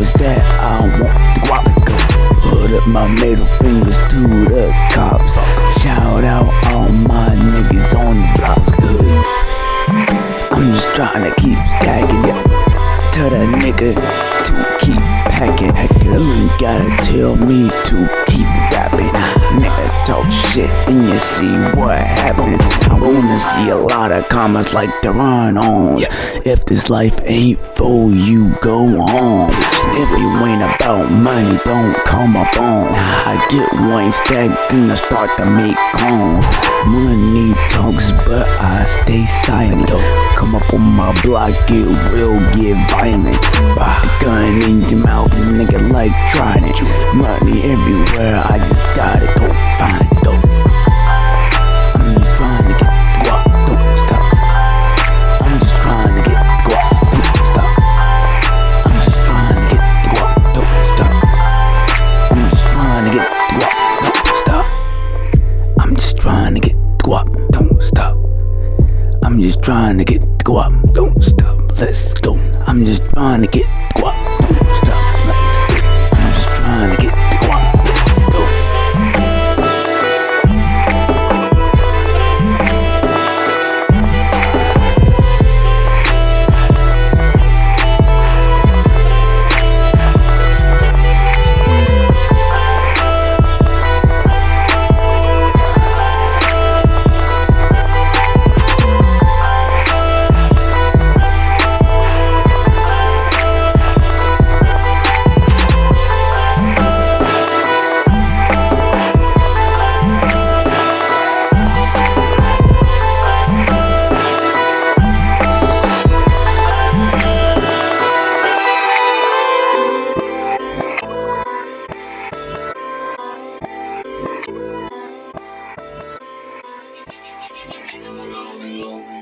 is that I want the guap go. Put up my middle fingers to the cops. Shout out all my niggas on the blocks. Good. I'm just trying to keep stacking it. Tell that nigga to keep packing. You ain't gotta tell me to keep rapping. Nigga talk shit and you see what happens. I wanna see a lot of comments like the run on. If this life ain't for you, go on. If you ain't about money, don't call my phone. I get one stack, then I start to make clones. Money talks, but I stay silent. Come up on my block, it will get violent. The gun in your mouth, nigga, like Trident. Money everywhere, I just gotta go find it though. I'm just trying to get the guap, don't stop. I'm just trying to get the guap, don't stop. I'm just trying to get the guap, don't stop. I'm just trying to get the guap, don't stop. I'm just trying to get the guap, don't stop. I'm just trying to get the guap, don't stop. Let's go. I'm just trying to get the guap, don't stop. Let's go. I'm just trying to get the guap, let's go. Low.